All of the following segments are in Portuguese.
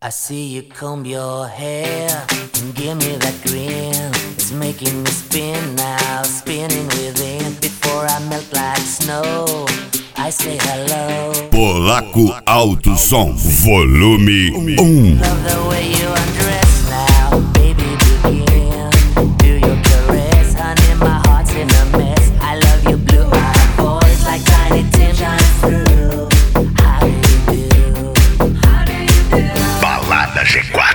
I see you comb your hair and give me that grin. It's making me spin now, spinning within. Before I melt like snow, I say hello. Polaco Alto Som, volume 1. Love the way you undress now, baby begin. Do your caress, honey, my heart's in a mess. I love your blue-eyed voice like Tiny Tim shines through. How do you do? How do you do? Balada G4.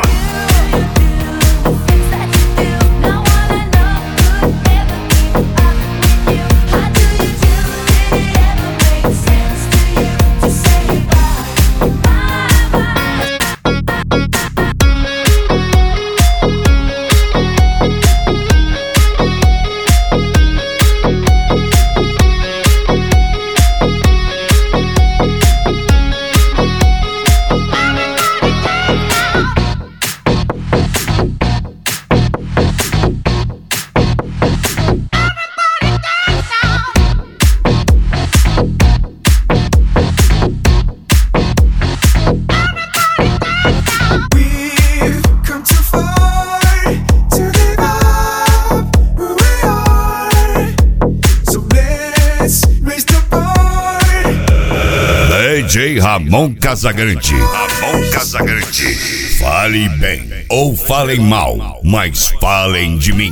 DJ Ramon Casagrande. Ramon Casagrande. Fale bem ou falem mal, mas falem de mim.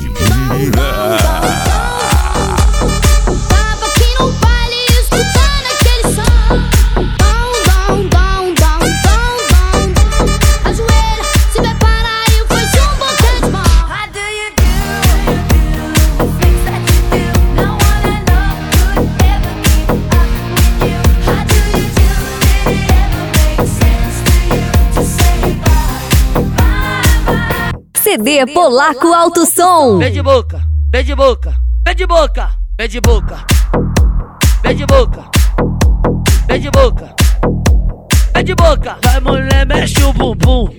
Tava aqui no baile escutando aquele som. Down, down, down, down, down, down. Ajoelha, se prepara e faz boquete de mão. How do you do? The things that you do. No one I know could ever keep up with you. How do you do? Did it ever make sense to you to say bye, bye, bye? CD Polaco Alto Som. Vem de boca, vem de boca, vem de boca, vem de boca, vem de boca, vem de boca, vem de boca. Vai mulher, mexe o bumbum.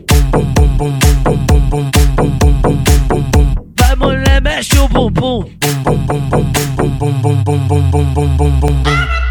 Vai mulher, mexe o bumbum.